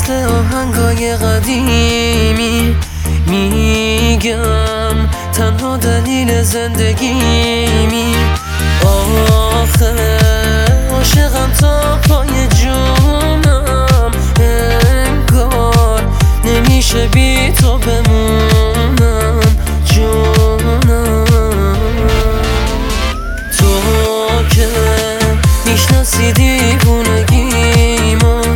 مثل آهنگای قدیمی میگم تنها دلیل زندگیمی. آخه عاشقم تا پای جونم، انگار نمیشه بی تو بمونم جونم. تو که میشناسی دیوونگیمو،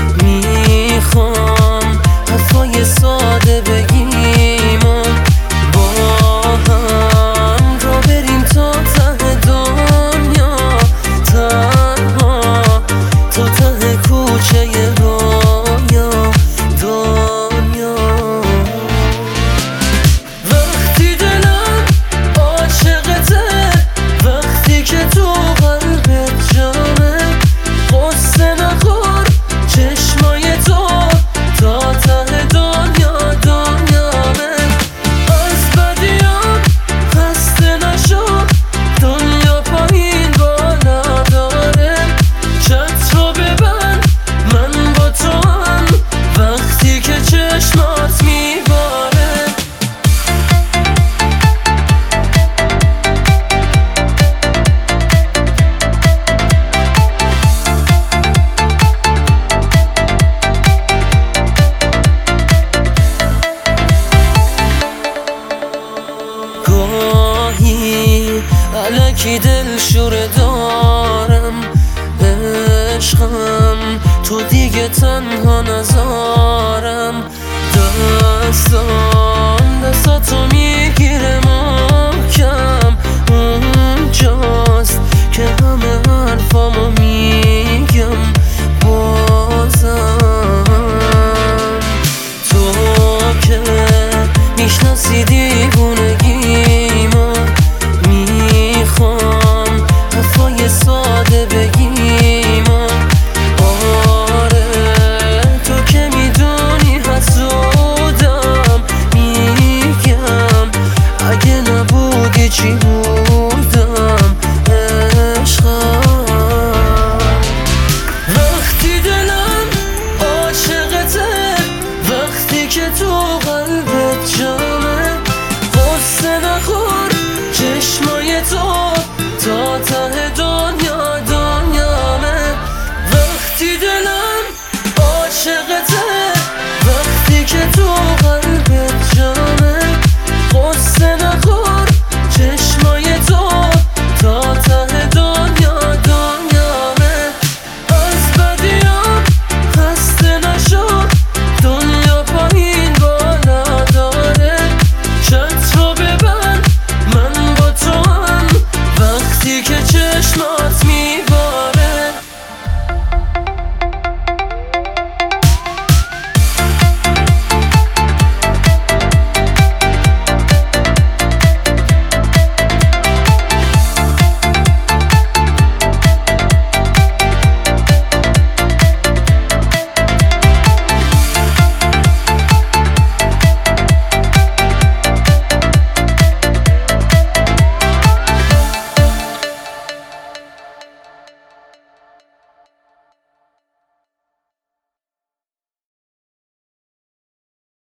میخوام حرفای ساده بگیم و با هم را بریم تا ته دنیا، تنها تا ته کوچه رویا دنیا. وقتی دلم عاشقته، وقتی که تو قلبت جامه، قصه نخور چشمای تو تا ته دنیا دنیامه. از بدیام خسته نشو، دنیا پایین بالا داره. چت رو ببند من با تو هم، وقتی که چشمات میباره. گاهی الکی دلشوره دارم، عشقم تو دیگه تنها نذارم. دستاتو میگیره محکم، اونجاست که همه حرفامو میگم بازم. تو که میشناسی دیوونگیمو، میخوام حرفای ساده بگیم و آره تو که میدونی حسودم، میگم اگه نبودی چی بودم عشقم. وقتی دلم عاشقته، وقتی که تو قلبت جا